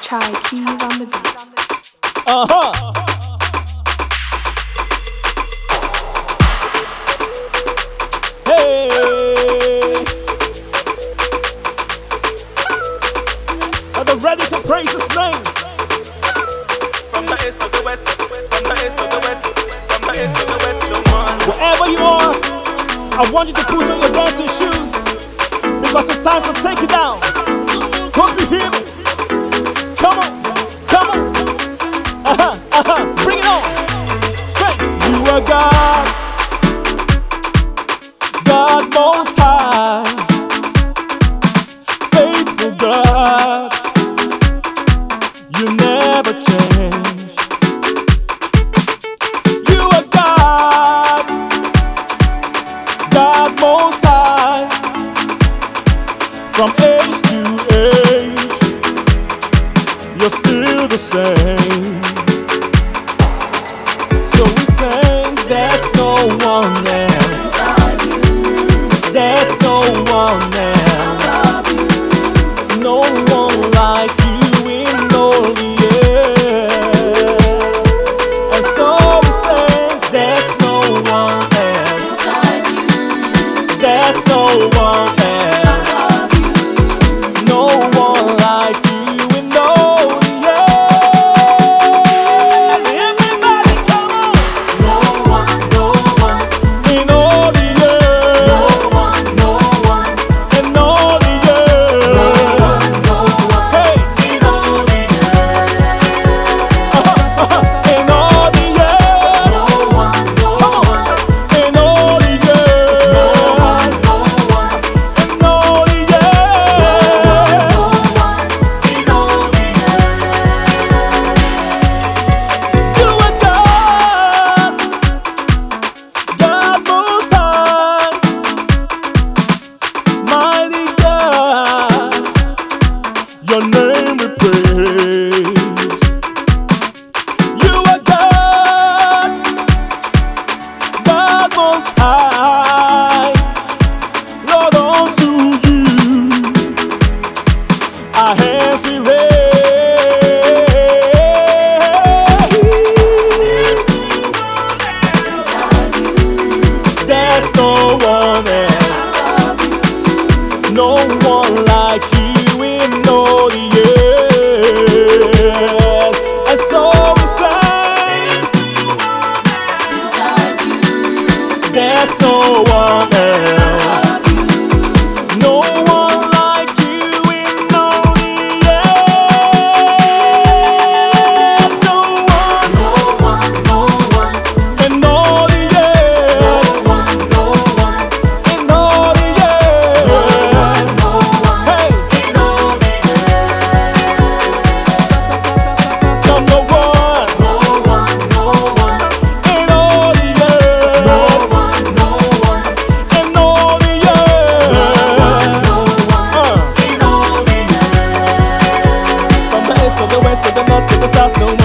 Chai Keys on the beat. Hey, are they ready to praise His name? From the east to the west, from the east to the west, from the east to the west, the one. Wherever you are, I want you to put on your dancing shoes, because it's time to take it down. Hope you hear me. Come on, come on. Bring it on. Say, you are God, God most high, faithful God, you never change. You are God, God most high, from age to age, you're still the same. So we sing, there's no one else, there's no one else, no one like you in all the air. And so we sing, there's no one else, there's no one else, no one like you in all the air. Everybody come on. In all the air, in all the air. Hey, in all the air. Come on, in all the air. In all the air. You are God, God most high, mighty God, your name we praise. You are God, God most high, Lord, unto you our hands we raise. There's no one else, no one like you in all the earth. And so we say, there's no one else, no one like you in all the earth. No one in all the earth, in all the earth. Hey, come no one in all the earth, in all the earth. From the east to the west to the north to the south, no